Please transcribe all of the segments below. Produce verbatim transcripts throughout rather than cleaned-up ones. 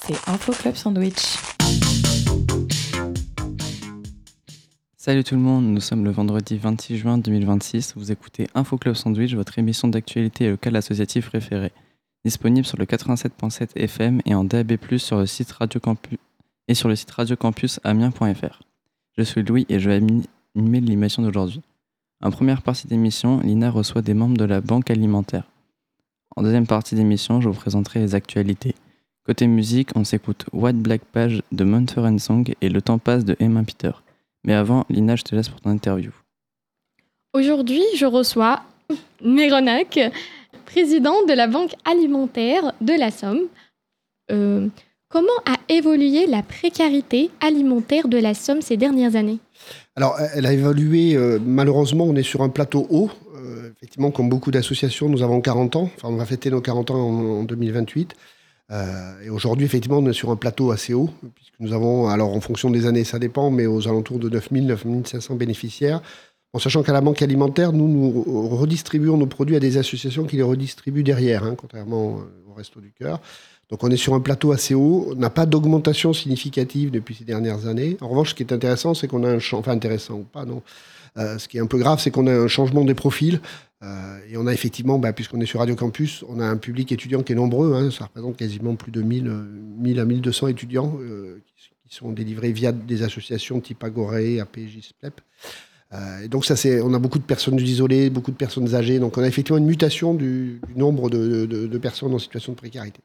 écoutez Info Club Sandwich. Salut tout le monde, nous sommes le vendredi vingt-six juin deux mille vingt-six. Vous écoutez Info Club Sandwich, votre émission d'actualité et local associatif préférée. Disponible sur le quatre-vingt-sept virgule sept F M et en D A B plus, sur le site Radio Campus et sur le site radio campus amiens point f r. Je suis Louis et je vais animer l'émission d'aujourd'hui. En première partie d'émission, Lina reçoit des membres de la Banque Alimentaire. En deuxième partie d'émission, je vous présenterai les actualités. Côté musique, on s'écoute White Black Page de Mumford and Sons et Le Temps passe de Emma Peter. Mais avant, Lina, je te laisse pour ton interview. Aujourd'hui, je reçois Méronac, président de la Banque Alimentaire de la Somme. Euh, comment a évolué la précarité alimentaire de la Somme ces dernières années ? Alors, elle a évolué, euh, malheureusement, on est sur un plateau haut. Euh, effectivement, comme beaucoup d'associations, nous avons quarante ans. Enfin, on va fêter nos quarante ans en, en deux mille vingt-huit. Euh, et aujourd'hui, effectivement, on est sur un plateau assez haut, puisque nous avons, alors en fonction des années, ça dépend, mais aux alentours de neuf mille, neuf mille cinq cents bénéficiaires. En sachant qu'à la Banque Alimentaire, nous, nous redistribuons nos produits à des associations qui les redistribuent derrière, hein, contrairement au Resto du Cœur. Donc on est sur un plateau assez haut, on n'a pas d'augmentation significative depuis ces dernières années. En revanche, ce qui est intéressant, c'est qu'on a un champ, enfin intéressant ou pas, non. Euh, ce qui est un peu grave, c'est qu'on a un changement des profils. Euh, et on a effectivement, bah, puisqu'on est sur Radio Campus, on a un public étudiant qui est nombreux, hein, ça représente quasiment plus de mille, mille à mille deux cents étudiants euh, qui, qui sont délivrés via des associations type Agoré, A P J, S P L E P. Euh, et donc ça, c'est, on a beaucoup de personnes isolées, beaucoup de personnes âgées, donc on a effectivement une mutation du, du nombre de, de, de personnes en situation de précarité.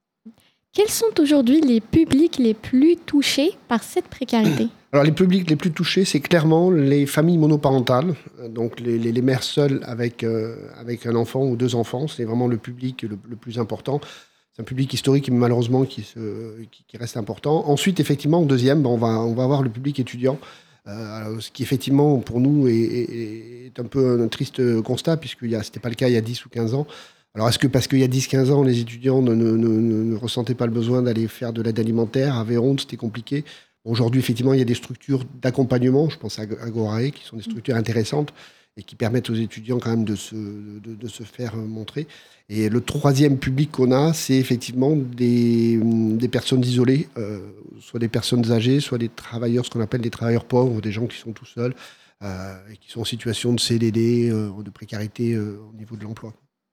Quels sont aujourd'hui les publics les plus touchés par cette précarité ? Alors les publics les plus touchés, c'est clairement les familles monoparentales, donc les, les, les mères seules avec, euh, avec un enfant ou deux enfants. C'est vraiment le public le, le plus important. C'est un public historique, malheureusement, qui, se, qui, qui reste important. Ensuite, effectivement, en deuxième, ben, on, va, on va avoir le public étudiant, euh, alors, ce qui, effectivement, pour nous, est, est, est un peu un triste constat, puisque ce n'était pas le cas il y a dix ou quinze ans. Alors, est-ce que parce qu'il y a dix à quinze ans, les étudiants ne, ne, ne, ne ressentaient pas le besoin d'aller faire de l'aide alimentaire ? À Véronde, c'était compliqué. Aujourd'hui, effectivement, il y a des structures d'accompagnement, je pense à Agorae, qui sont des structures intéressantes et qui permettent aux étudiants quand même de se, de, de se faire montrer. Et le troisième public qu'on a, c'est effectivement des, des personnes isolées, euh, soit des personnes âgées, soit des travailleurs, ce qu'on appelle des travailleurs pauvres, des gens qui sont tout seuls euh, et qui sont en situation de C D D, euh, de précarité euh, au niveau de l'emploi.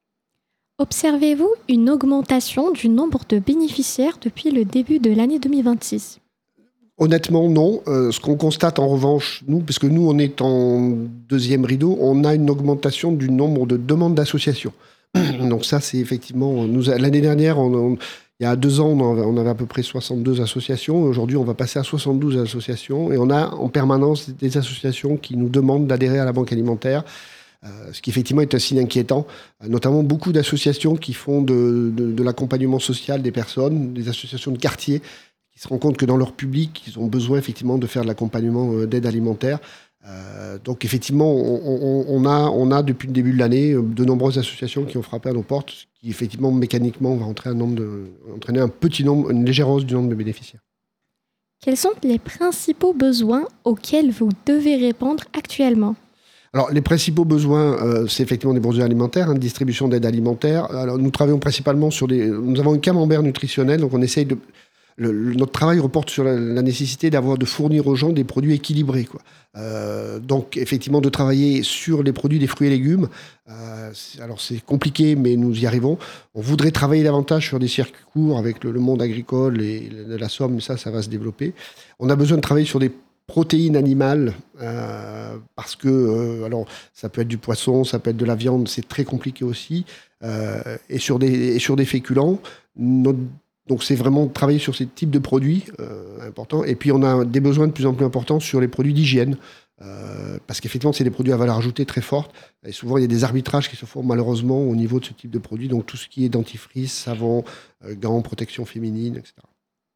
Observez-vous une augmentation du nombre de bénéficiaires depuis le début de l'année deux mille vingt-six ? Honnêtement, non. Euh, ce qu'on constate en revanche, nous, parce que nous, on est en deuxième rideau, on a une augmentation du nombre de demandes d'associations. Donc ça, c'est effectivement... Nous, l'année dernière, on, on, il y a deux ans, on avait, on avait à peu près soixante-deux associations. Aujourd'hui, on va passer à soixante-douze associations. Et on a en permanence des associations qui nous demandent d'adhérer à la Banque Alimentaire. Euh, ce qui effectivement est un signe inquiétant, euh, notamment beaucoup d'associations qui font de, de, de l'accompagnement social des personnes, des associations de quartier, qui se rendent compte que dans leur public, ils ont besoin effectivement de faire de l'accompagnement euh, d'aide alimentaire. Euh, donc effectivement, on, on, on, a, on a depuis le début de l'année de nombreuses associations qui ont frappé à nos portes, ce qui effectivement mécaniquement va entraîner un, nombre de, entraîner un petit nombre, une légère hausse du nombre de bénéficiaires. Quels sont les principaux besoins auxquels vous devez répondre actuellement ? Alors, les principaux besoins, euh, c'est effectivement des besoins alimentaires, hein, distribution d'aide alimentaire. Alors, nous travaillons principalement sur des... Nous avons un camembert nutritionnel, donc on essaye de... Le, le, notre travail reporte sur la, la nécessité d'avoir, de fournir aux gens des produits équilibrés, quoi. Euh, donc, effectivement, de travailler sur les produits des fruits et légumes. Euh, c'est, alors, c'est compliqué, mais nous y arrivons. On voudrait travailler davantage sur des circuits courts avec le, le monde agricole et la, la Somme, ça, ça va se développer. On a besoin de travailler sur des protéines animales, euh, parce que euh, alors, ça peut être du poisson, ça peut être de la viande, c'est très compliqué aussi, euh, et, sur des, et sur des féculents. Notre, donc c'est vraiment travailler sur ces types de produits euh, importants. Et puis on a des besoins de plus en plus importants sur les produits d'hygiène, euh, parce qu'effectivement c'est des produits à valeur ajoutée très forte, et souvent il y a des arbitrages qui se font malheureusement au niveau de ce type de produits, donc tout ce qui est dentifrice, savon, euh, gants, protection féminine, et cetera.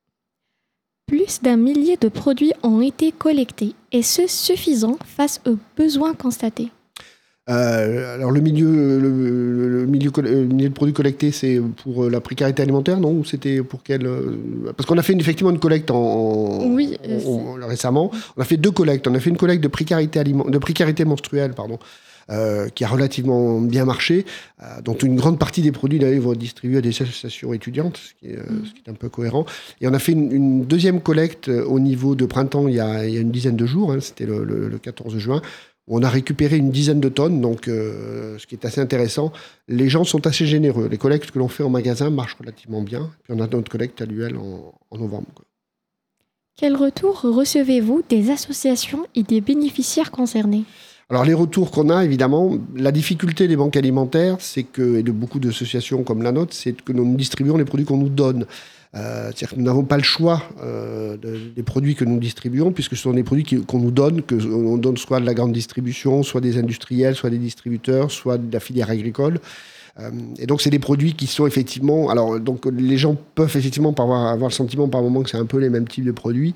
Plus d'un millier de produits ont été collectés. Est-ce suffisant face aux besoins constatés ? Euh, alors le milieu, le, le, milieu, le milieu de produits collectés, c'est pour la précarité alimentaire, non ? Ou c'était pour quel ? Parce qu'on a fait une, effectivement une collecte en, oui, en, en, récemment. On a fait deux collectes. On a fait une collecte de précarité, aliment, de précarité menstruelle, pardon, euh, qui a relativement bien marché, euh, dont une grande partie des produits d'ailleurs vont être distribués à des associations étudiantes, ce qui est, euh, mmh. ce qui est un peu cohérent. Et on a fait une, une deuxième collecte au niveau de printemps il y a, il y a une dizaine de jours, hein, c'était le, le, le quatorze juin. On a récupéré une dizaine de tonnes, donc euh, ce qui est assez intéressant. Les gens sont assez généreux. Les collectes que l'on fait en magasin marchent relativement bien. Puis on a notre collecte annuelle en, en novembre. Quoi. Quel retour recevez-vous des associations et des bénéficiaires concernés ? Alors les retours qu'on a, évidemment, la difficulté des banques alimentaires, c'est que, et de beaucoup d'associations comme la nôtre, c'est que nous distribuons les produits qu'on nous donne. Euh, c'est-à-dire que nous n'avons pas le choix euh, de, des produits que nous distribuons, puisque ce sont des produits qui, qu'on nous donne, qu'on donne soit de la grande distribution, soit des industriels, soit des distributeurs, soit de la filière agricole. Euh, et donc, c'est des produits qui sont effectivement... Alors, donc, les gens peuvent effectivement avoir, avoir le sentiment par moment que c'est un peu les mêmes types de produits.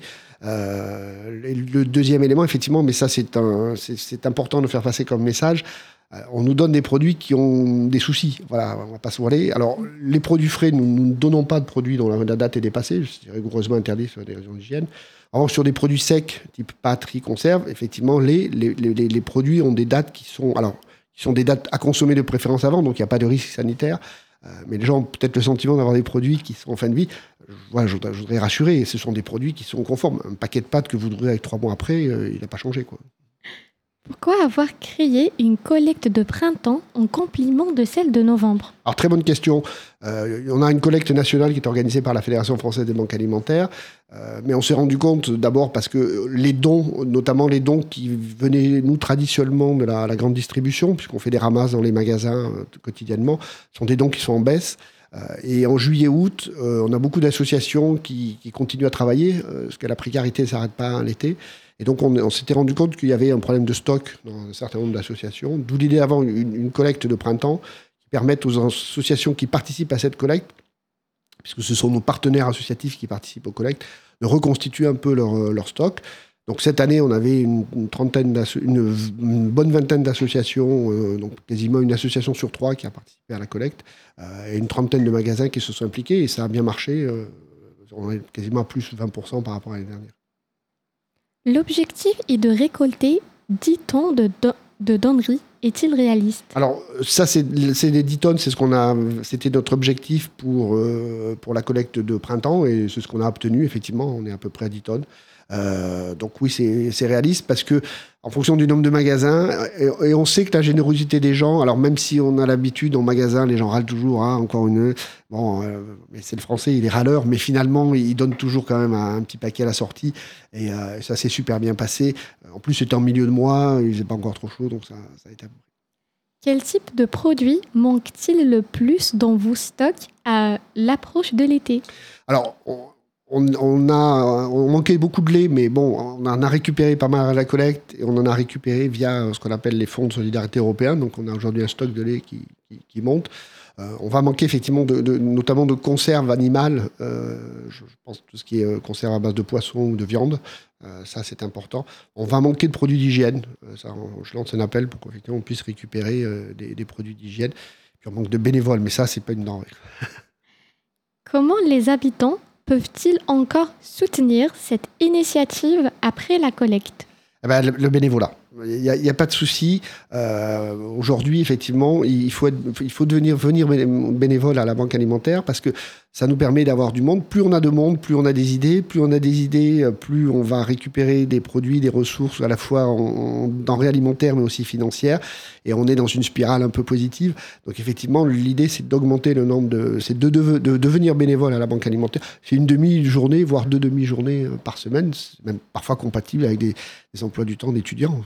Euh, le deuxième élément, effectivement, mais ça, c'est, un, c'est, c'est important de faire passer comme message, on nous donne des produits qui ont des soucis. Voilà, on ne va pas se voiler. Alors, les produits frais, nous, nous ne donnons pas de produits dont la date est dépassée. C'est rigoureusement interdit sur des raisons d'hygiène. En revanche, sur des produits secs, type pâtes, riz, conserve, effectivement, les, les, les, les produits ont des dates qui sont, alors, qui sont des dates à consommer de préférence avant, donc il n'y a pas de risque sanitaire. Euh, mais les gens ont peut-être le sentiment d'avoir des produits qui sont en fin de vie. Voilà, je, je voudrais rassurer, ce sont des produits qui sont conformes. Un paquet de pâtes que vous voudrez avec trois mois après, euh, il n'a pas changé, quoi. Pourquoi avoir créé une collecte de printemps en complément de celle de novembre ? Alors, très bonne question. Euh, on a une collecte nationale qui est organisée par la Fédération française des banques alimentaires. Euh, mais on s'est rendu compte, d'abord, parce que les dons, notamment les dons qui venaient, nous, traditionnellement, de la, la grande distribution, puisqu'on fait des ramasses dans les magasins euh, quotidiennement, sont des dons qui sont en baisse. Euh, et en juillet-août, euh, on a beaucoup d'associations qui, qui continuent à travailler, euh, parce que la précarité ne s'arrête pas hein, l'été. Et donc, on, on s'était rendu compte qu'il y avait un problème de stock dans un certain nombre d'associations, d'où l'idée d'avoir une, une collecte de printemps qui permette aux associations qui participent à cette collecte, puisque ce sont nos partenaires associatifs qui participent aux collectes, de reconstituer un peu leur, leur stock. Donc, cette année, on avait une, une, trentaine une, une bonne vingtaine d'associations, euh, donc quasiment une association sur trois qui a participé à la collecte, euh, et une trentaine de magasins qui se sont impliqués, et ça a bien marché. Euh, on est quasiment à plus de vingt pour cent par rapport à l'année dernière. L'objectif est de récolter dix tonnes de, do- de donneries. Est-il réaliste ? Alors, ça, c'est, c'est les dix tonnes, c'est ce qu'on a, c'était notre objectif pour, euh, pour la collecte de printemps, et c'est ce qu'on a obtenu, effectivement, on est à peu près à dix tonnes. Euh, donc oui, c'est, c'est réaliste parce que en fonction du nombre de magasins, et, et on sait que la générosité des gens, alors même si on a l'habitude en magasin, les gens râlent toujours, hein, encore une, bon, euh, mais c'est le français, il est râleur, mais finalement il donne toujours quand même un, un petit paquet à la sortie, et euh, ça s'est super bien passé. En plus c'était en milieu de mois, il faisait pas encore trop chaud, donc ça, ça a été. Quel type de produit manque-t-il le plus dans vos stocks à l'approche de l'été ? Alors, on, On, on, a, on manquait beaucoup de lait, mais bon, on en a récupéré pas mal à la collecte et on en a récupéré via ce qu'on appelle les fonds de solidarité européens. Donc, on a aujourd'hui un stock de lait qui, qui, qui monte. Euh, on va manquer effectivement, de, de, notamment de conserves animales. Euh, je, je pense tout ce qui est conserve à base de poisson ou de viande. Euh, ça, c'est important. On va manquer de produits d'hygiène. Euh, ça, on, je lance un appel pour qu'effectivement on puisse récupérer euh, des, des produits d'hygiène. Puis on manque de bénévoles, mais ça, c'est pas une denrée. Comment les habitants peuvent-ils encore soutenir cette initiative après la collecte ? Eh ben, le, le bénévolat. Il n'y a, a pas de souci. Euh, aujourd'hui, effectivement, il faut, être, il faut devenir venir bénévole à la banque alimentaire parce que ça nous permet d'avoir du monde. Plus on a de monde, plus on a des idées. Plus on a des idées, plus on va récupérer des produits, des ressources à la fois en, en denrées alimentaires mais aussi financières. Et on est dans une spirale un peu positive. Donc effectivement, l'idée, c'est d'augmenter le nombre de... C'est de, de, de devenir bénévole à la banque alimentaire. C'est une demi-journée, voire deux demi-journées par semaine. C'est même parfois compatible avec des, des emplois du temps d'étudiants.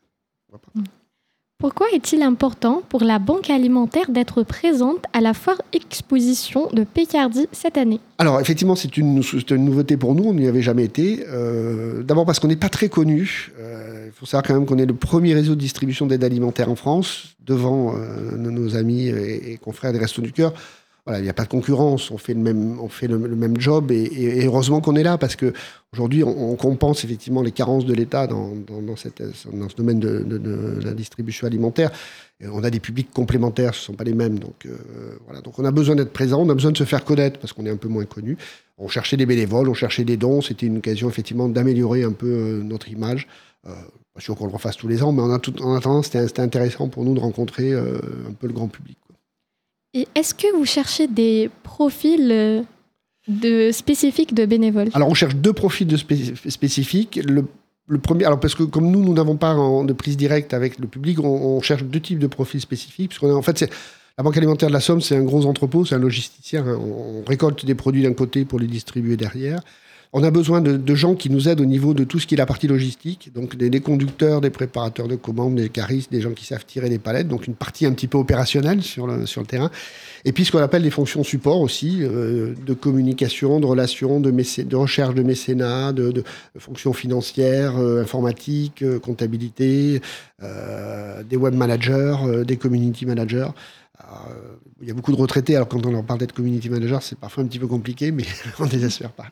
Pourquoi est-il important pour la Banque alimentaire d'être présente à la foire exposition de Picardie cette année ? Alors effectivement, c'est une, c'est une nouveauté pour nous, on n'y avait jamais été. Euh, d'abord parce qu'on n'est pas très connu. Euh, il faut savoir quand même qu'on est le premier réseau de distribution d'aide alimentaire en France, devant euh, nos amis et, et confrères des Restos du Cœur. voilà, il n'y a pas de concurrence, on fait le même, on fait le, le même job et, et, et heureusement qu'on est là parce qu'aujourd'hui, on, on compense effectivement les carences de l'État dans, dans, dans, cette, dans ce domaine de, de, de la distribution alimentaire. Et on a des publics complémentaires, ce ne sont pas les mêmes. Donc, euh, voilà. Donc on a besoin d'être présent, on a besoin de se faire connaître parce qu'on est un peu moins connu. On cherchait des bénévoles, on cherchait des dons, c'était une occasion effectivement d'améliorer un peu euh, notre image. Euh, pas sûr qu'on le refasse tous les ans, mais en, a tout, en attendant, c'était, c'était intéressant pour nous de rencontrer euh, un peu le grand public. Et est-ce que vous cherchez des profils de spécifiques de bénévoles ? Alors, on cherche deux profils de spé- spécifiques. Le, le premier, alors parce que comme nous, nous n'avons pas en, de prise directe avec le public, on, on cherche deux types de profils spécifiques. Parce qu'on a, en fait, c'est, la Banque alimentaire de la Somme, c'est un gros entrepôt, c'est un logisticien. Hein. On, on récolte des produits d'un côté pour les distribuer derrière. On a besoin de, de gens qui nous aident au niveau de tout ce qui est la partie logistique, donc des, des conducteurs, des préparateurs de commandes, des caristes, des gens qui savent tirer des palettes, donc une partie un petit peu opérationnelle sur le, sur le terrain. Et puis ce qu'on appelle les fonctions support aussi, euh, de communication, de relations, de, mécé- de recherche de mécénat, de, de fonctions financières, euh, informatiques, euh, comptabilité, euh, des web managers, euh, des community managers. Alors, euh, il y a beaucoup de retraités, alors quand on leur parle d'être community manager, c'est parfois un petit peu compliqué, mais on ne désespère pas.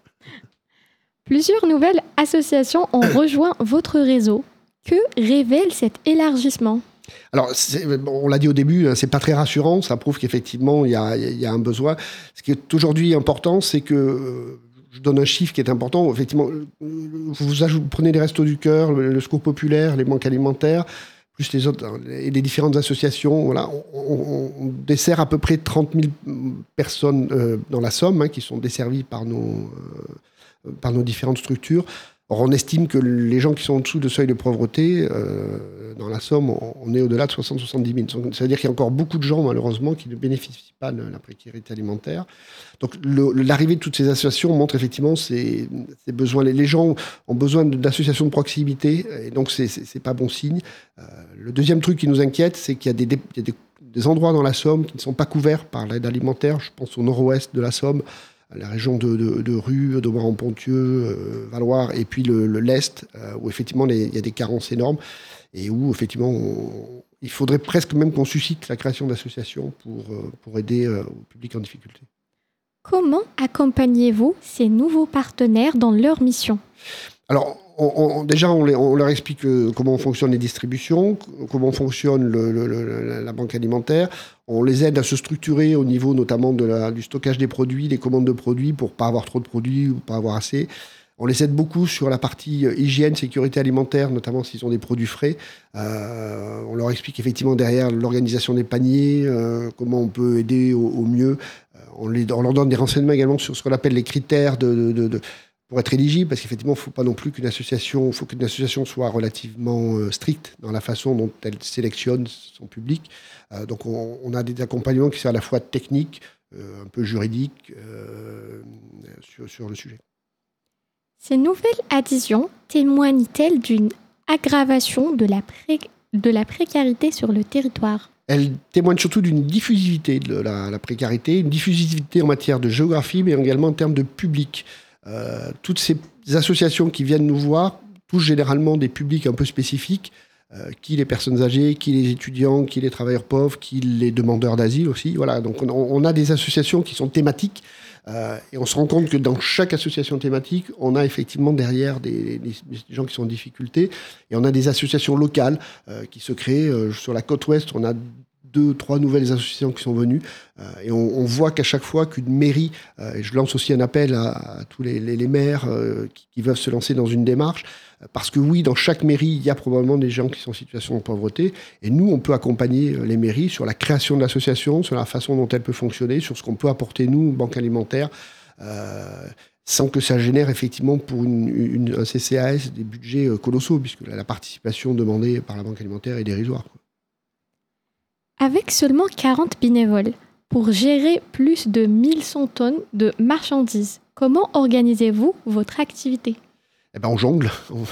Plusieurs nouvelles associations ont rejoint votre réseau. Que révèle cet élargissement ? Alors, c'est, on l'a dit au début, c'est pas très rassurant. Ça prouve qu'effectivement, il y a, il y a un besoin. Ce qui est aujourd'hui important, c'est que, je donne un chiffre qui est important. Effectivement, vous, ajoutez, vous prenez les Restos du Cœur, le, le Secours Populaire, les banques alimentaires, plus les autres, et les différentes associations. Voilà, on, on, on dessert à peu près trente mille personnes euh, dans la Somme, hein, qui sont desservies par nos... Euh, par nos différentes structures. Or, on estime que les gens qui sont en dessous de seuil de pauvreté, euh, dans la Somme, on, on est au-delà de soixante à soixante-dix mille. Donc, ça veut dire qu'il y a encore beaucoup de gens, malheureusement, qui ne bénéficient pas de la précarité alimentaire. Donc, le, l'arrivée de toutes ces associations montre effectivement ces, ces besoins. Les, les gens ont besoin d'associations de proximité, et donc, c'est, c'est, c'est pas bon signe. Euh, le deuxième truc qui nous inquiète, c'est qu'il y a des, des, il y a des, des endroits dans la Somme qui ne sont pas couverts par l'aide alimentaire. Je pense au nord-ouest de la Somme, la région de, de, de Rue, d'Auberon-Pontieux, euh, Valloire, et puis le, le l'Est, euh, où effectivement il y a des carences énormes, et où effectivement on, il faudrait presque même qu'on suscite la création d'associations pour, euh, pour aider euh, au public en difficulté. Comment accompagnez-vous ces nouveaux partenaires dans leur mission ? Alors, on, on, déjà, on, les, on leur explique euh, comment fonctionnent les distributions, comment fonctionne le, le, le, la banque alimentaire. On les aide à se structurer au niveau notamment de la, du stockage des produits, des commandes de produits pour ne pas avoir trop de produits ou pas avoir assez. On les aide beaucoup sur la partie hygiène, sécurité alimentaire, notamment s'ils ont des produits frais. Euh, on leur explique effectivement derrière l'organisation des paniers, euh, comment on peut aider au, au mieux. Euh, on, les, on leur donne des renseignements également sur ce qu'on appelle les critères de... de, de, de pour être éligible, parce qu'effectivement, il ne faut pas non plus qu'une association, il faut qu'une association soit relativement euh, stricte dans la façon dont elle sélectionne son public. Euh, donc, on, on a des accompagnements qui sont à la fois techniques, euh, un peu juridiques, euh, sur, sur le sujet. Ces nouvelles adhésions témoignent-elles d'une aggravation de la, pré- de la précarité sur le territoire ? Elle témoigne surtout d'une diffusivité de la, la précarité, une diffusivité en matière de géographie, mais également en termes de public. Euh, toutes ces associations qui viennent nous voir touchent généralement des publics un peu spécifiques, euh, qui les personnes âgées, qui les étudiants, qui les travailleurs pauvres, qui les demandeurs d'asile aussi. Voilà, donc on, on a des associations qui sont thématiques, euh, et on se rend compte que dans chaque association thématique, on a effectivement derrière des, des, des gens qui sont en difficulté, et on a des associations locales euh, qui se créent. Euh, sur la côte ouest, on a deux, trois nouvelles associations qui sont venues. Euh, et on, on voit qu'à chaque fois qu'une mairie, euh, et je lance aussi un appel à, à tous les, les, les maires euh, qui, qui veulent se lancer dans une démarche, euh, parce que oui, dans chaque mairie, il y a probablement des gens qui sont en situation de pauvreté. Et nous, on peut accompagner les mairies sur la création de l'association, sur la façon dont elle peut fonctionner, sur ce qu'on peut apporter, nous, banque alimentaire, euh, sans que ça génère effectivement pour une, une, un C C A S des budgets euh, colossaux, puisque la, la participation demandée par la banque alimentaire est dérisoire, quoi. Avec seulement quarante bénévoles, pour gérer plus de mille cent tonnes de marchandises, comment organisez-vous votre activité ? Eh ben, on jongle. On,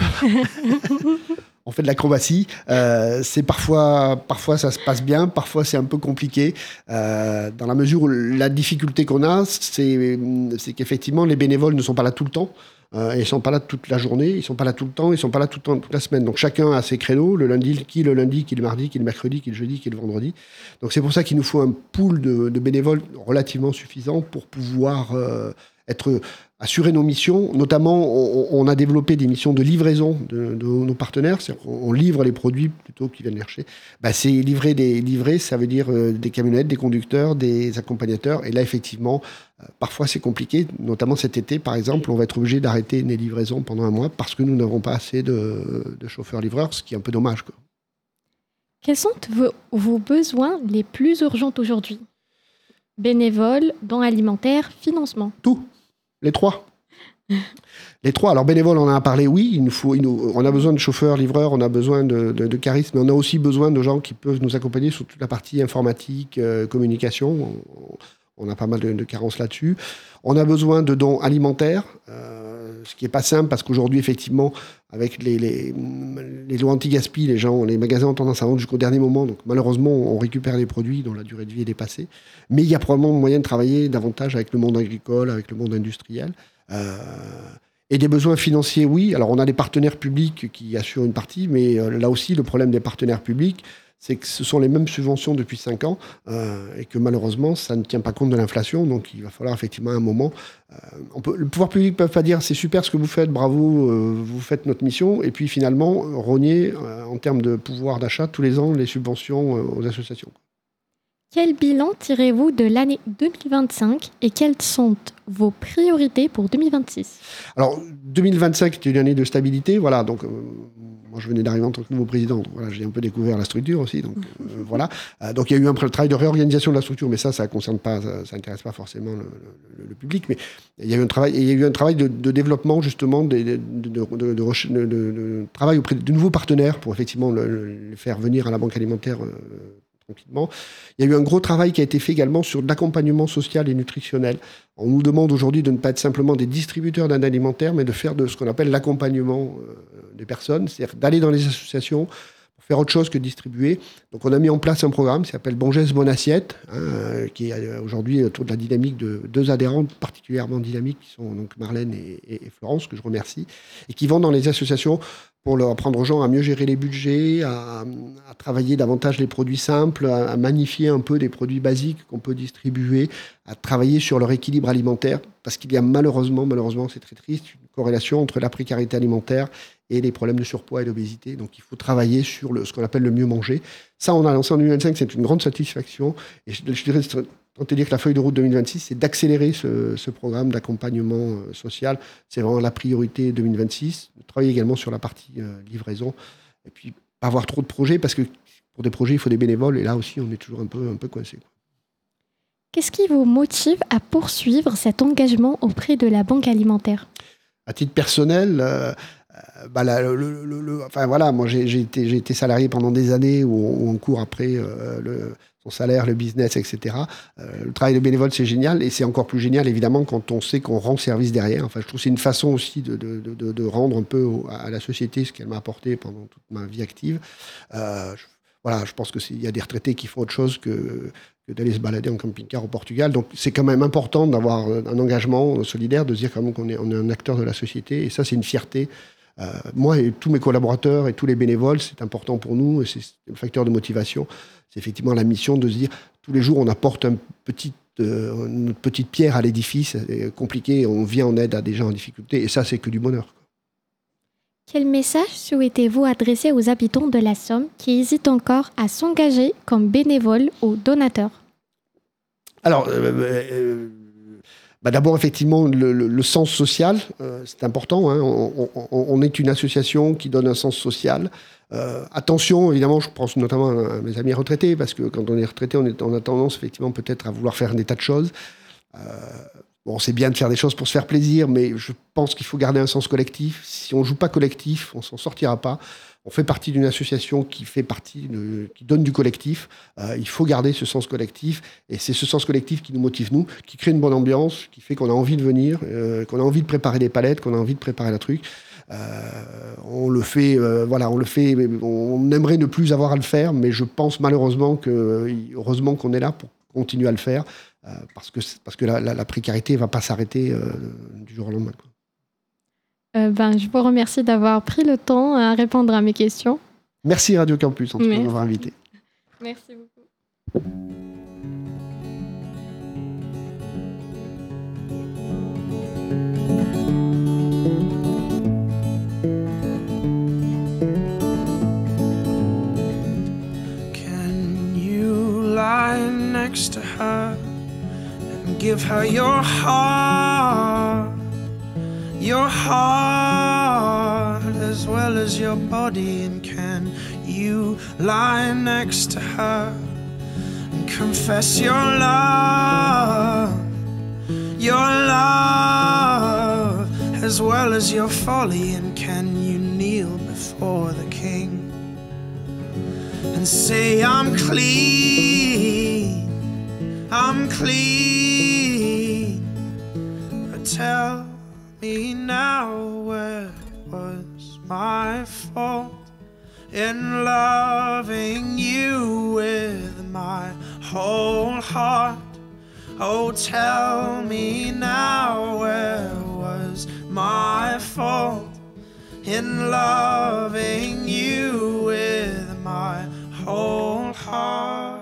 on fait de l'acrobatie. Euh, c'est parfois, parfois, ça se passe bien. Parfois, c'est un peu compliqué. Euh, dans la mesure où la difficulté qu'on a, c'est, c'est qu'effectivement, les bénévoles ne sont pas là tout le temps. euh, et ils ne sont pas là toute la journée, ils ne sont pas là tout le temps, ils ne sont pas là tout le temps, toute la semaine. Donc chacun a ses créneaux, le lundi, qui le lundi, qui le mardi, qui le mercredi, qui le jeudi, qui le vendredi. Donc c'est pour ça qu'il nous faut un pool de, de bénévoles relativement suffisant pour pouvoir euh, être... assurer nos missions. Notamment, on, on a développé des missions de livraison de, de nos partenaires. C'est-à-dire qu'on livre les produits plutôt qu'ils viennent les chercher. Bah, c'est livrer des livrés, ça veut dire euh, des camionnettes, des conducteurs, des accompagnateurs. Et là, effectivement, euh, parfois c'est compliqué. Notamment cet été, par exemple, on va être obligé d'arrêter les livraisons pendant un mois parce que nous n'avons pas assez de, de chauffeurs-livreurs, ce qui est un peu dommage, quoi. Quels sont vos, vos besoins les plus urgents aujourd'hui? Bénévoles, dons alimentaires, financement. Tout. Les trois. Les trois. Alors, bénévoles, on en a parlé, oui. Il nous faut, il nous, on a besoin de chauffeurs, livreurs, on a besoin de, de, de caristes, mais on a aussi besoin de gens qui peuvent nous accompagner sur toute la partie informatique, euh, communication. On, on a pas mal de, de carences là-dessus. On a besoin de dons alimentaires, euh, ce qui n'est pas simple parce qu'aujourd'hui, effectivement, avec les, les, les lois anti-gaspi, les gens, les magasins ont tendance à vendre jusqu'au dernier moment. Donc, malheureusement, on récupère des produits dont la durée de vie est dépassée. Mais il y a probablement moyen de travailler davantage avec le monde agricole, avec le monde industriel. Euh, et des besoins financiers, oui. Alors, on a des partenaires publics qui assurent une partie, mais euh, là aussi, le problème des partenaires publics, c'est que ce sont les mêmes subventions depuis cinq ans euh, et que malheureusement, ça ne tient pas compte de l'inflation. Donc, il va falloir effectivement un moment. Euh, on peut, le pouvoir public ne peut pas dire c'est super ce que vous faites, bravo, euh, vous faites notre mission. Et puis finalement, rogner euh, en termes de pouvoir d'achat tous les ans les subventions euh, aux associations. Quel bilan tirez-vous de l'année deux mille vingt-cinq et quelles sont vos priorités pour deux mille vingt-six? Alors, deux mille vingt-cinq était une année de stabilité. Voilà, donc, euh, moi, je venais d'arriver en tant que nouveau président. Donc, voilà, j'ai un peu découvert la structure aussi. Donc, euh, voilà. Euh, donc, il y a eu un travail de réorganisation de la structure, mais ça, ça concerne pas, ça n'intéresse pas forcément le, le, le public. Mais il y a eu un travail, il y a eu un travail de, de développement, justement, de, de, de, de, de, de, de travail auprès de nouveaux partenaires pour effectivement le, le faire venir à la Banque Alimentaire euh, tranquillement. Il y a eu un gros travail qui a été fait également sur l'accompagnement social et nutritionnel. On nous demande aujourd'hui de ne pas être simplement des distributeurs d'un alimentaire, mais de faire de ce qu'on appelle l'accompagnement euh, des personnes, c'est-à-dire d'aller dans les associations pour faire autre chose que distribuer. Donc on a mis en place un programme qui s'appelle Bon Geste, Bonne Assiette, hein, qui est aujourd'hui autour de la dynamique de deux adhérentes particulièrement dynamiques, qui sont donc Marlène et, et, et Florence, que je remercie, et qui vont dans les associations pour leur apprendre aux gens à mieux gérer les budgets, à, à travailler davantage les produits simples, à, à magnifier un peu des produits basiques qu'on peut distribuer, à travailler sur leur équilibre alimentaire, parce qu'il y a malheureusement, malheureusement, c'est très triste, une corrélation entre la précarité alimentaire et les problèmes de surpoids et d'obésité. Donc il faut travailler sur le, ce qu'on appelle le mieux manger. Ça, on a lancé en deux mille vingt-cinq, c'est une grande satisfaction. Et je, je dirais, te dire que la feuille de route deux mille vingt-six, c'est d'accélérer ce, ce programme d'accompagnement euh, social. C'est vraiment la priorité deux mille vingt-six. De travailler également sur la partie euh, livraison. Et puis, pas avoir trop de projets, parce que pour des projets, il faut des bénévoles. Et là aussi, on est toujours un peu, un peu coincé. Qu'est-ce qui vous motive à poursuivre cet engagement auprès de la Banque Alimentaire? À titre personnel, euh, bah, la, le, le, le, enfin, voilà, moi j'ai, j'ai, été, j'ai été salarié pendant des années où on, où on court après euh, le, son salaire, le business, et cetera. Euh, le travail de bénévole, c'est génial, et c'est encore plus génial, évidemment, quand on sait qu'on rend service derrière. Enfin, je trouve que c'est une façon aussi de, de, de, de rendre un peu à la société ce qu'elle m'a apporté pendant toute ma vie active. Euh, je, voilà, je pense qu'il y a des retraités qui font autre chose que, que d'aller se balader en camping-car au Portugal. Donc, c'est quand même important d'avoir un engagement solidaire, de se dire quand même qu'on est, on est un acteur de la société, et ça, c'est une fierté. Euh, moi et tous mes collaborateurs et tous les bénévoles, c'est important pour nous, et c'est un facteur de motivation. C'est effectivement la mission de se dire, tous les jours, on apporte un petit, euh, une petite pierre à l'édifice c'est compliqué, on vient en aide à des gens en difficulté, et ça, c'est que du bonheur. Quel message souhaitez-vous adresser aux habitants de la Somme qui hésitent encore à s'engager comme bénévoles ou donateurs? Alors, euh, euh, bah d'abord, effectivement, le, le, le sens social, euh, c'est important. Hein. On, on, on est une association qui donne un sens social. Euh, attention, évidemment, je pense notamment à mes amis retraités, parce que quand on est retraité, on, est, on a tendance, effectivement, peut-être à vouloir faire des tas de choses. Euh, bon, c'est bien de faire des choses pour se faire plaisir, mais je pense qu'il faut garder un sens collectif. Si on ne joue pas collectif, on ne s'en sortira pas. On fait partie d'une association qui fait partie de, qui donne du collectif. Euh, il faut garder ce sens collectif, et c'est ce sens collectif qui nous motive, nous, qui crée une bonne ambiance, qui fait qu'on a envie de venir, euh, qu'on a envie de préparer des palettes, qu'on a envie de préparer la truc. Euh, on le fait, euh, voilà, on le fait. On aimerait ne plus avoir à le faire, mais je pense malheureusement que, heureusement qu'on est là pour continuer à le faire, euh, parce que parce que la, la, la précarité ne va pas s'arrêter euh, du jour au lendemain, quoi. Euh, ben, je vous remercie d'avoir pris le temps à répondre à mes questions. Merci Radio Campus, en tout cas, de Merci. m'avoir invité. Merci beaucoup. Can you lie next to her and give her your heart, your heart as well as your body? And can you lie next to her and confess your love, your love as well as your folly? And can you kneel before the King and say, I'm clean, I'm clean? But tell me now, where was my fault in loving you with my whole heart? Oh, tell me now, where was my fault in loving you with my whole heart?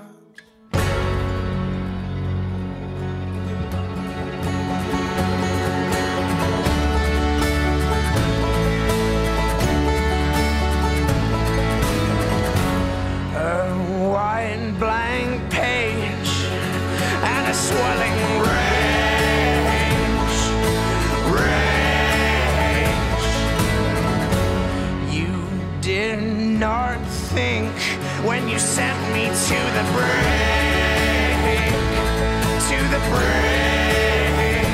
A white blank page and a swelling rage, rage. You did not think when you sent me to the brink, to the brink.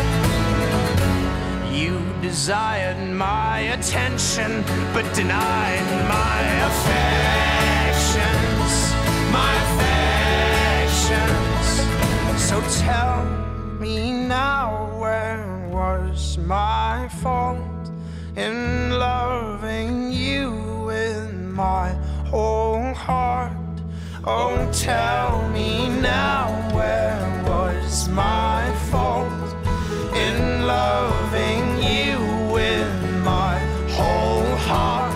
You desired my attention, but denied my affections, my affections. So tell me now, where was my fault in loving you with my whole heart? Oh, tell me now, where was my fault in loving you with my whole heart?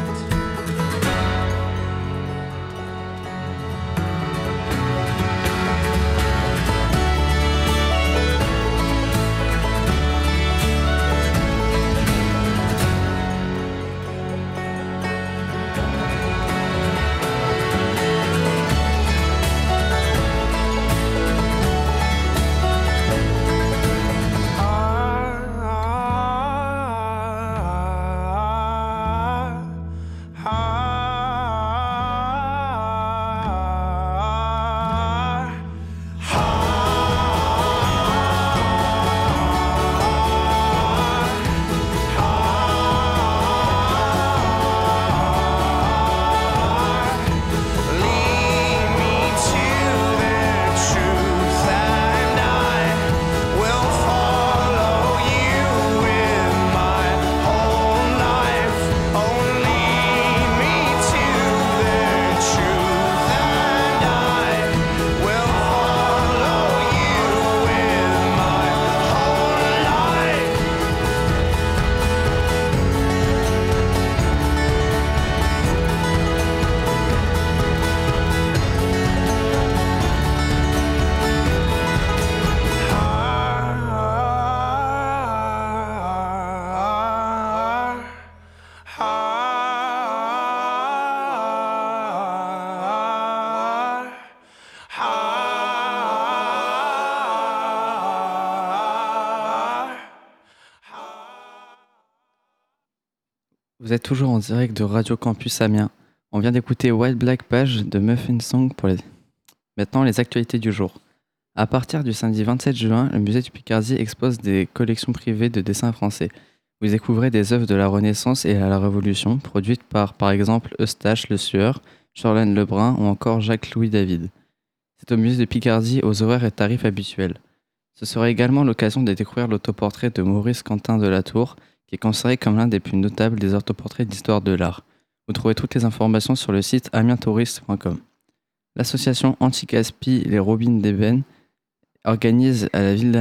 Vous êtes toujours en direct de Radio Campus Amiens. On vient d'écouter White Black Page de Muffin Song pour les... Maintenant, les actualités du jour. À partir du samedi vingt-sept juin, le musée du Picardie expose des collections privées de dessins français. Vous découvrez des œuvres de la Renaissance et à la Révolution, produites par, par exemple, Eustache Le Sueur, Chorlane Lebrun ou encore Jacques-Louis David. C'est au musée de Picardie aux horaires et tarifs habituels. Ce sera également l'occasion de découvrir l'autoportrait de Maurice Quentin de la Tour, qui est considéré comme l'un des plus notables des autoportraits d'histoire de l'art. Vous trouvez toutes les informations sur le site amiens touriste point com. L'association anti-gaspi Les Robines d'Ébène organise à la ville d'Amiens,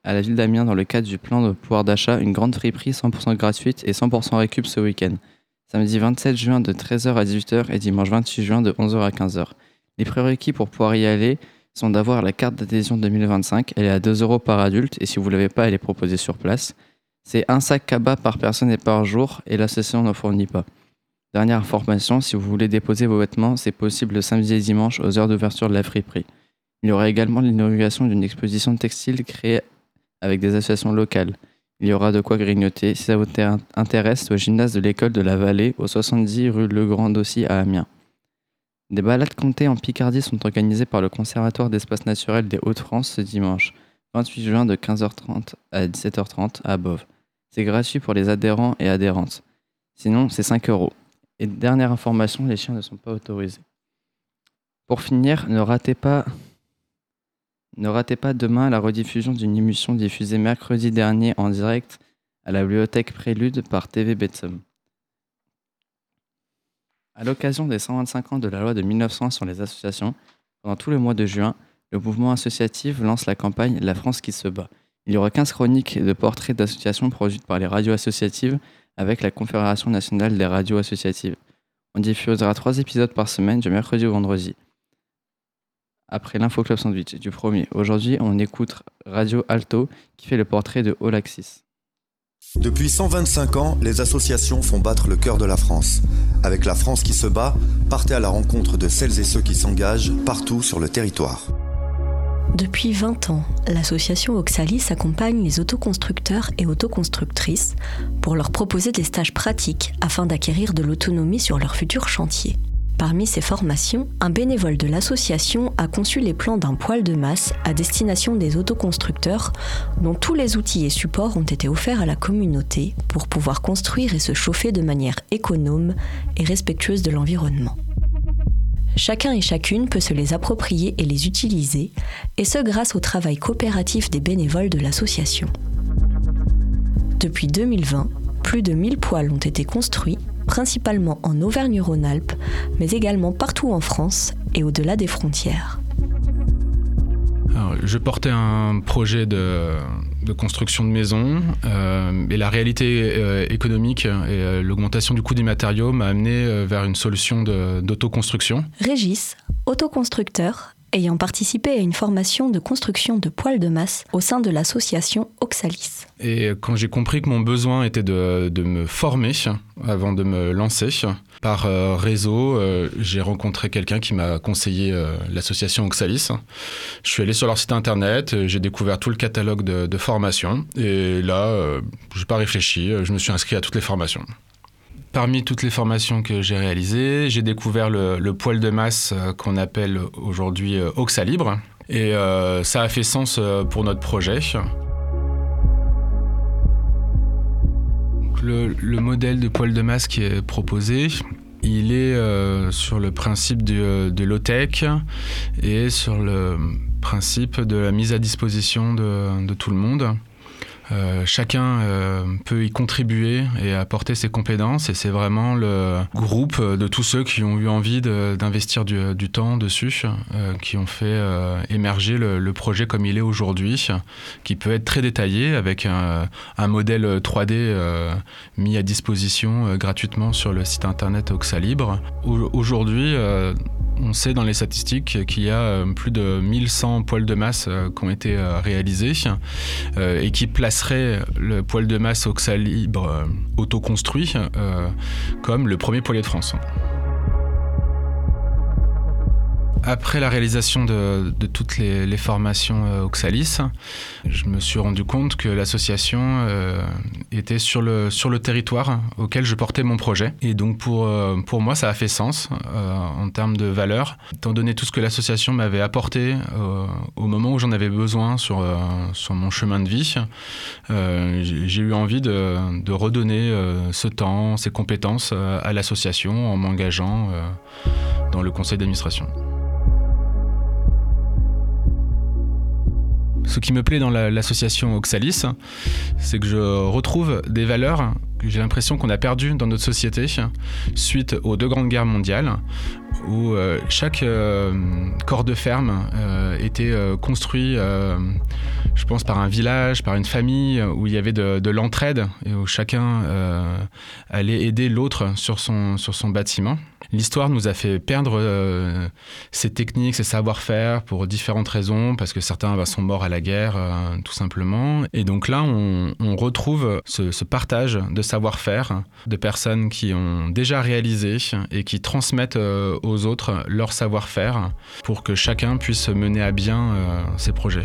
à la ville d'Amiens dans le cadre du plan de pouvoir d'achat une grande friperie cent pour cent gratuite et cent pour cent récup ce week-end. Samedi vingt-sept juin de treize heures à dix-huit heures et dimanche vingt-huit juin de onze heures à quinze heures. Les prérequis pour pouvoir y aller sont d'avoir la carte d'adhésion deux mille vingt-cinq, elle est à deux euros par adulte et si vous ne l'avez pas, elle est proposée sur place. C'est un sac cabas par personne et par jour et l'association n'en fournit pas. Dernière information, si vous voulez déposer vos vêtements, c'est possible le samedi et dimanche aux heures d'ouverture de la friperie. Il y aura également l'inauguration d'une exposition de textiles créée avec des associations locales. Il y aura de quoi grignoter. Si ça vous intéresse, c'est au gymnase de l'école de la Vallée, au soixante-dix rue Le Grand Dossy à Amiens. Des balades comptées en Picardie sont organisées par le Conservatoire d'espaces naturels des Hauts-de-France ce dimanche, vingt-huit juin de quinze heures trente à dix-sept heures trente à Boves. C'est gratuit pour les adhérents et adhérentes. Sinon, c'est cinq euros. Et dernière information, les chiens ne sont pas autorisés. Pour finir, ne ratez pas, ne ratez pas demain la rediffusion d'une émission diffusée mercredi dernier en direct à la bibliothèque Prélude par T V Betsum. À l'occasion des cent vingt-cinq ans de la loi de mille neuf cent sur les associations, pendant tout le mois de juin, le mouvement associatif lance la campagne « La France qui se bat ». Il y aura quinze chroniques de portraits d'associations produites par les radios associatives avec la Confédération nationale des radios associatives. On diffusera trois épisodes par semaine du mercredi au vendredi. Après l'Info Club Sandwich du premier, aujourd'hui on écoute Radio Alto qui fait le portrait de All Axis. Depuis cent vingt-cinq ans, les associations font battre le cœur de la France. Avec La France qui se bat, partez à la rencontre de celles et ceux qui s'engagent partout sur le territoire. Depuis vingt ans, l'association Oxalis accompagne les autoconstructeurs et autoconstructrices pour leur proposer des stages pratiques afin d'acquérir de l'autonomie sur leur futur chantier. Parmi ces formations, un bénévole de l'association a conçu les plans d'un poêle de masse à destination des autoconstructeurs dont tous les outils et supports ont été offerts à la communauté pour pouvoir construire et se chauffer de manière économe et respectueuse de l'environnement. Chacun et chacune peut se les approprier et les utiliser, et ce grâce au travail coopératif des bénévoles de l'association. Depuis deux mille vingt, plus de mille poêles ont été construits, principalement en Auvergne-Rhône-Alpes, mais également partout en France et au-delà des frontières. Alors, je portais un projet de, de construction de maison euh, et la réalité euh, économique et euh, l'augmentation du coût des matériaux m'a amené euh, vers une solution de, d'autoconstruction. Régis, autoconstructeur, ayant participé à une formation de construction de poêles de masse au sein de l'association Oxalis. Et quand j'ai compris que mon besoin était de, de me former avant de me lancer, par euh, réseau, euh, j'ai rencontré quelqu'un qui m'a conseillé euh, l'association Oxalis. Je suis allé sur leur site internet, j'ai découvert tout le catalogue de, de formations et là, euh, je n'ai pas réfléchi, je me suis inscrit à toutes les formations. Parmi toutes les formations que j'ai réalisées, j'ai découvert le, le poêle de masse euh, qu'on appelle aujourd'hui euh, Oxalibre. Et euh, ça a fait sens euh, pour notre projet. Le, le modèle de poêle de masse qui est proposé, il est euh, sur le principe de, de low-tech et sur le principe de la mise à disposition de, de tout le monde. Euh, chacun euh, peut y contribuer et apporter ses compétences et c'est vraiment le groupe de tous ceux qui ont eu envie de, d'investir du, du temps dessus, euh, qui ont fait euh, émerger le, le projet comme il est aujourd'hui, qui peut être très détaillé avec un, un modèle trois D euh, mis à disposition euh, gratuitement sur le site internet Oxalibre. Au, aujourd'hui, euh, on sait dans les statistiques qu'il y a plus de mille cent poêles de masse qui ont été réalisés et qui placerait le poêle de masse Oxalibre autoconstruit comme le premier poêlier de France. Après la réalisation de, de toutes les, les formations euh, Oxalis, je me suis rendu compte que l'association euh, était sur le, sur le territoire auquel je portais mon projet. Et donc pour, euh, pour moi, ça a fait sens euh, en termes de valeur, étant donné tout ce que l'association m'avait apporté euh, au moment où j'en avais besoin sur, euh, sur mon chemin de vie. Euh, j'ai, j'ai eu envie de, de redonner euh, ce temps, ces compétences euh, à l'association en m'engageant euh, dans le conseil d'administration. Ce qui me plaît dans la, l'association Oxalis, c'est que je retrouve des valeurs que j'ai l'impression qu'on a perdues dans notre société suite aux deux grandes guerres mondiales, où euh, chaque euh, corps de ferme euh, était euh, construit, euh, je pense, par un village, par une famille, où il y avait de, de l'entraide et où chacun euh, allait aider l'autre sur son, sur son bâtiment. L'histoire nous a fait perdre euh, ces techniques, ces savoir-faire pour différentes raisons, parce que certains bah, sont morts à la guerre, euh, tout simplement. Et donc là, on, on retrouve ce, ce partage de savoir-faire de personnes qui ont déjà réalisé et qui transmettent euh, aux autres leur savoir-faire pour que chacun puisse mener à bien euh, ses projets.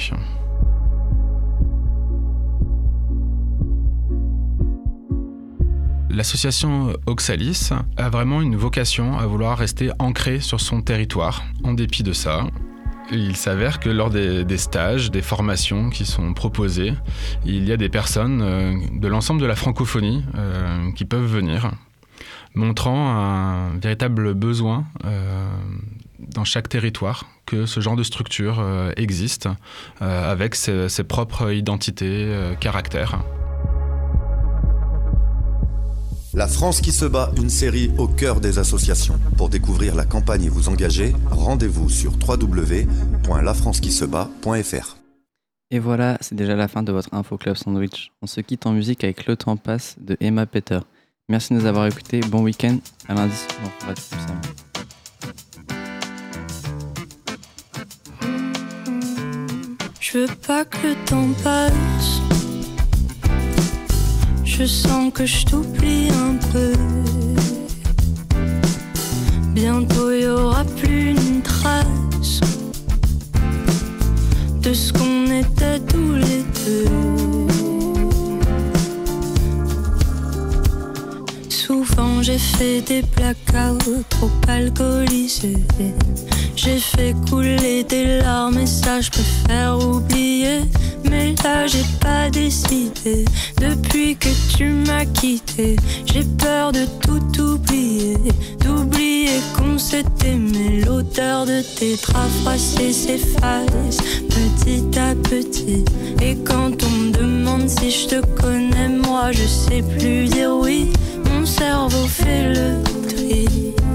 L'association Oxalis a vraiment une vocation à vouloir rester ancrée sur son territoire. En dépit de ça, il s'avère que lors des, des stages, des formations qui sont proposées, il y a des personnes euh, de l'ensemble de la francophonie euh, qui peuvent venir, montrant un véritable besoin euh, dans chaque territoire que ce genre de structure euh, existe, euh, avec ses, ses propres identités, euh, caractères. La France qui se bat, une série au cœur des associations. Pour découvrir la campagne et vous engager, rendez-vous sur w w w point la france qui se bat point f r. Et voilà, c'est déjà la fin de votre Info Club Sandwich. On se quitte en musique avec Le Temps passe de Emma Peter. Merci de nous avoir écoutés, bon week-end, à lundi. On revoit tout ça. Je veux pas que le temps passe. Je sens que je t'oublie un peu. Bientôt y aura plus une trace de ce qu'on était tous les deux. Souvent j'ai fait des blackouts trop alcoolisés. J'ai fait couler des larmes et ça je préfère oublier. Mais là j'ai pas décidé. Depuis que tu m'as quitté, j'ai peur de tout oublier. D'oublier qu'on s'est aimé. L'odeur de tes draps froissés s'efface petit à petit. Et quand on me demande si je te connais, moi je sais plus dire oui. Mon cerveau fait le tri.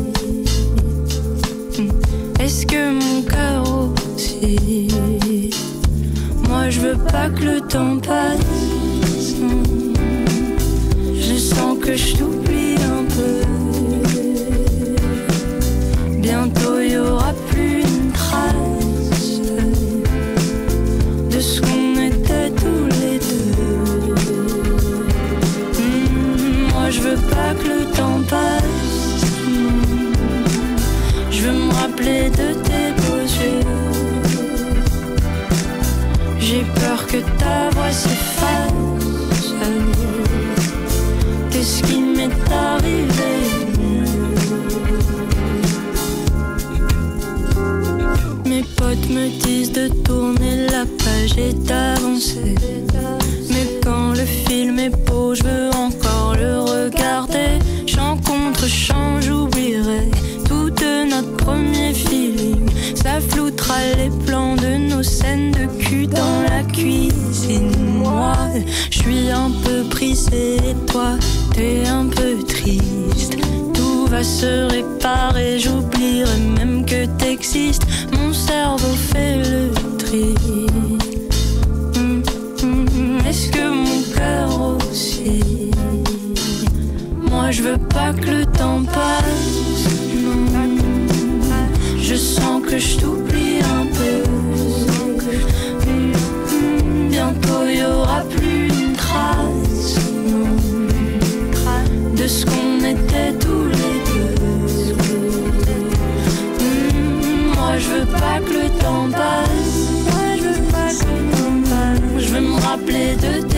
Est-ce que mon cœur aussi? Moi je veux pas que le temps passe. Je sens que je t'oublie un peu. Bientôt y aura plus une trace de ce qu'on était tous les deux. Mmh, moi je veux pas que le temps passe. Mmh, je veux me rappeler de tes beaux yeux. J'ai peur que ta voix s'efface. Qu'est-ce qui m'est arrivé? Mes potes me disent de tourner la page et d'avancer. Mais quand le film est beau, je veux encore le regarder. Chant contre chant, j'oublierai tout de notre premier feeling. Ça floutera les plans de nos scènes de cul dans la cuisine. Moi, je suis un peu brisée et toi, t'es un peu triste. Tout va se réparer, j'oublierai même que t'existes. Mon cerveau fait le tri. Mmh, mmh, est-ce que mon cœur aussi? Moi je veux pas que le temps passe. Non, je sens que je t'oublie un peu. Mmh, mmh, bientôt y aura plus une trace, non, de ce qu'on était tous les deux. Mmh, moi je veux pas que le temps passe. Moi je veux pas que le temps passe. Je veux me rappeler de